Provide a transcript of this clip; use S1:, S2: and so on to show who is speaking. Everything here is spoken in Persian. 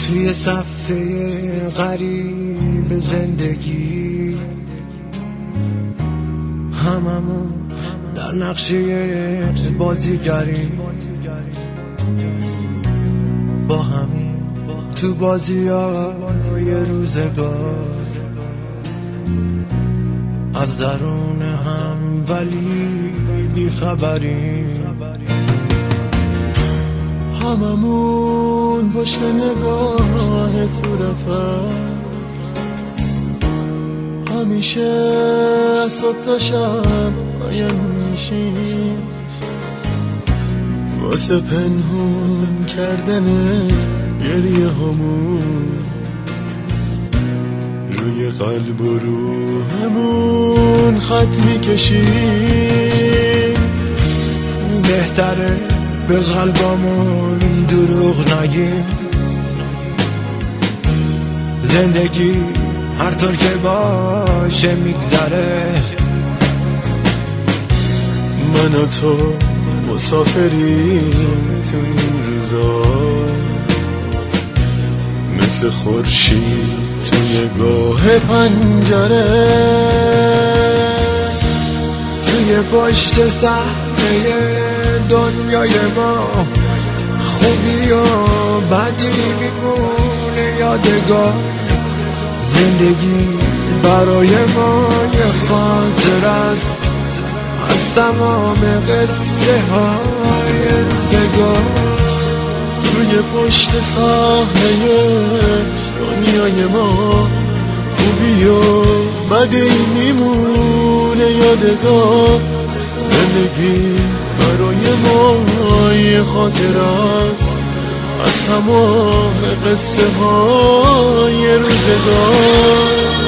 S1: توی صفحه غریب زندگی، هممون در نقشه بازیگری، با همین تو بازیای روزگار، از درون هم ولی بیخبریم. هممون پشت نگاه صورتت همیشه از صبح تا شب قایم میشیم، واسه پنهون کردن گریه همون روی قلب و روحمون خط میکشیم. بهتره به قلبامون دروغ نگیم، زندگی هر طور که باشه میگذره، من و تو مسافریم تو این روزا، مثل خورشید توی گاه پنجره، توی پشت صحنه دنیای ما خوبی و بدی میمونه یادگار. زندگی برای ما یه خاطر است از تمام قصه های روزگار. توی پشت صحنه دنیای ما خوبی و بدی میمونه یادگار. زندگی برای ما یه خاطر است از تمام قصه های روزگار.